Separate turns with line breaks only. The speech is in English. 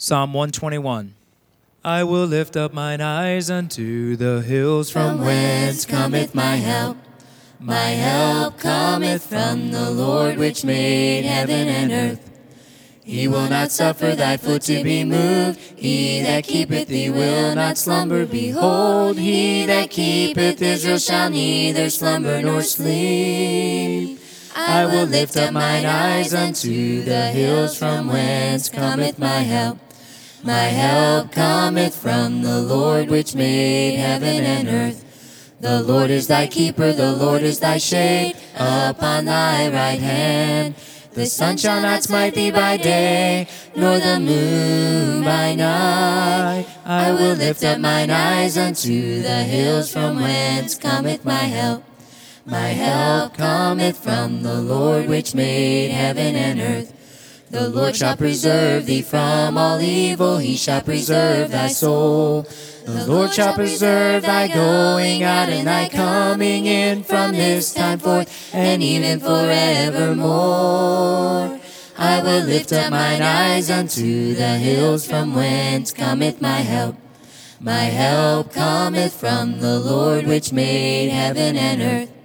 Psalm 121. I will lift up mine eyes unto the hills,
From whence cometh my help? My help cometh from the Lord which made heaven and earth. He will not suffer thy foot to be moved. He that keepeth thee will not slumber. Behold, he that keepeth Israel shall neither slumber nor sleep. I will lift up mine eyes unto the hills, from whence cometh my help. My help cometh from the Lord which made heaven and earth. The Lord is thy keeper, the Lord is thy shade upon thy right hand. The sun shall not smite thee by day, nor the moon by night. I will lift up mine eyes unto the hills, from whence cometh my help. My help cometh from the Lord which made heaven and earth. The Lord shall preserve thee from all evil, he shall preserve thy soul. The Lord shall preserve thy going out and thy coming in from this time forth and even forevermore. I will lift up mine eyes unto the hills, from whence cometh my help. My help cometh from the Lord which made heaven and earth.